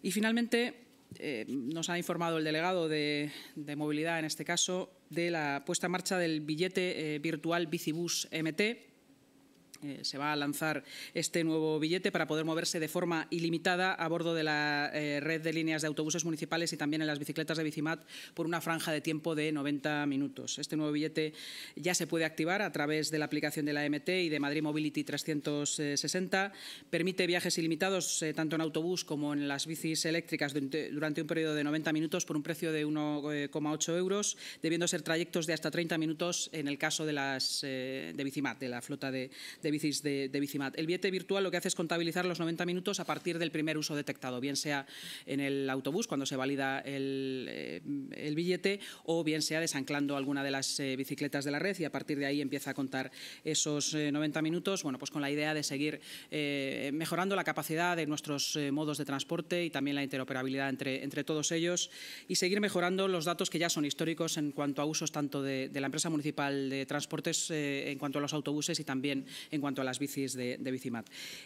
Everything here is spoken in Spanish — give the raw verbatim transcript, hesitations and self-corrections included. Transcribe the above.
Y finalmente, eh, nos ha informado el delegado de, de movilidad, en este caso, de la puesta en marcha del billete eh, virtual Bicibus M T. Eh, se va a lanzar este nuevo billete para poder moverse de forma ilimitada a bordo de la eh, red de líneas de autobuses municipales y también en las bicicletas de Bicimat por una franja de tiempo de noventa minutos. Este nuevo billete ya se puede activar a través de la aplicación de la M T y de Madrid Mobility trescientos sesenta. Permite viajes ilimitados eh, tanto en autobús como en las bicis eléctricas durante, durante un periodo de noventa minutos por un precio de uno coma ocho euros, debiendo ser trayectos de hasta treinta minutos en el caso de las eh, de Bicimat, de la flota de, de bicis de, de Bicimat. El billete virtual lo que hace es contabilizar los noventa minutos a partir del primer uso detectado, bien sea en el autobús cuando se valida el, eh, el billete o bien sea desanclando alguna de las eh, bicicletas de la red y a partir de ahí empieza a contar esos eh, noventa minutos, bueno, pues con la idea de seguir eh, mejorando la capacidad de nuestros eh, modos de transporte y también la interoperabilidad entre, entre todos ellos y seguir mejorando los datos que ya son históricos en cuanto a usos tanto de, de la empresa municipal de transportes eh, en cuanto a los autobuses y también en En cuanto a las bicis de, de Bicimat.